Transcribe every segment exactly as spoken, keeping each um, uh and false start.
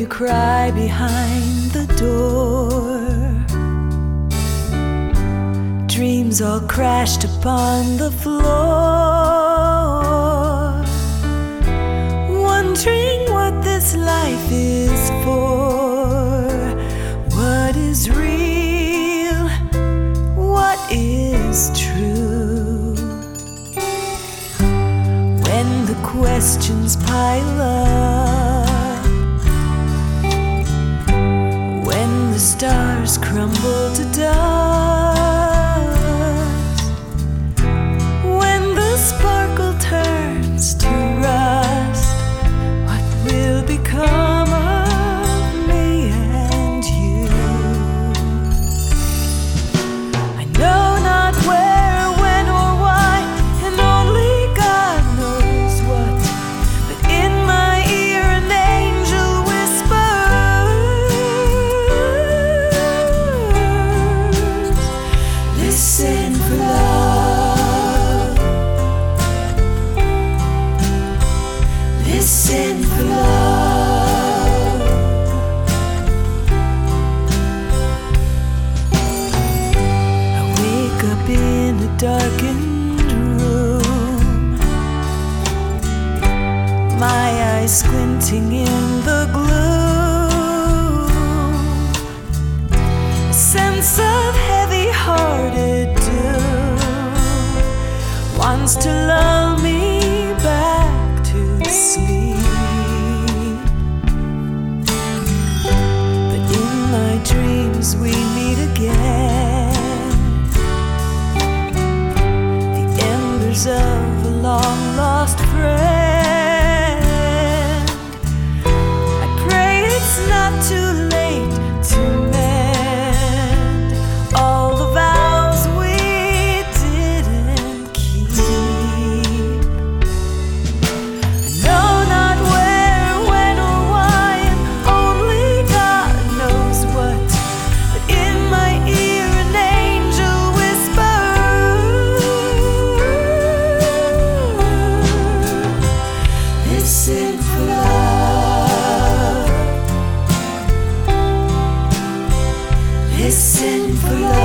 you cry behind the door. Dreams all crashed upon the floor, wondering what this life is for. What is real? What is true? When the questions pile up, when the stars crumble to dust, when the sparkle turns to rust, what will become of me and you? I know not where, when, or why, and only God knows what, but in my ear an angel whispers, listen for love, listen for love. I wake up in a darkened room, my eyes squinting in the gloom, a sense of heavy-hearted doom wants to lull me back to sleep. But in my dreams we meet again, the embers of a long-lost friend. I pray it's not too late to mend all the vows we didn't keep. I know not where, when, or why, and only God knows what, but in my ear an angel whispers, listen for love, listen for love.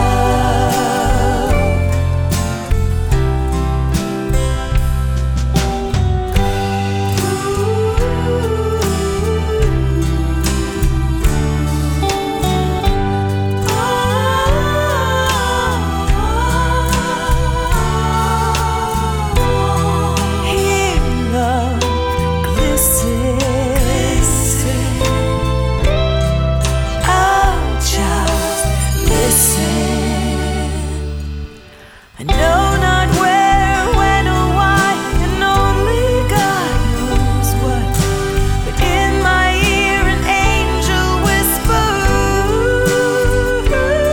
Hear love glisten, I'll just listen. I know not where, when, or why, and only God knows what, but in my ear an angel whispers,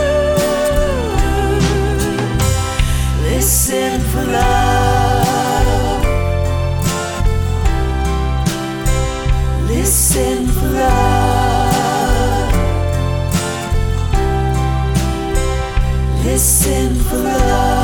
listen for love, listen for love, listen for love.